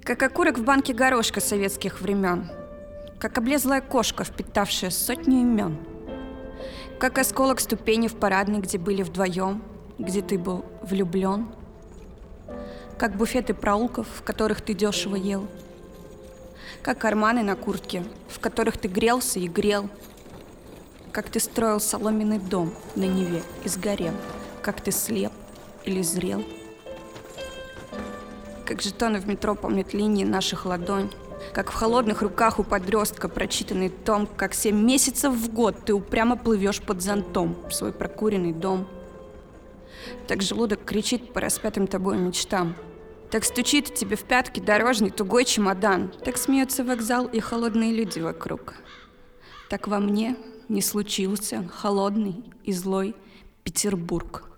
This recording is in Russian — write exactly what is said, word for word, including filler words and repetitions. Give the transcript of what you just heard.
Как окурок в банке горошка советских времен, как облезлая кошка, впитавшая сотню имен, как осколок ступени в парадной, где были вдвоем, где ты был влюблен, как буфеты проулков, в которых ты дешево ел, как карманы на куртке, в которых ты грелся и грел, как ты строил соломенный дом на Неве и сгорел, как ты слеп или зрел. Как жетоны в метро помнят линии наших ладонь, как в холодных руках у подростка прочитанный том, как семь месяцев в год ты упрямо плывешь под зонтом в свой прокуренный дом. Так желудок кричит по распятым тобой мечтам, так стучит тебе в пятки дорожный тугой чемодан, так смеется вокзал и холодные люди вокруг. Так во мне не случился холодный и злой Петербург.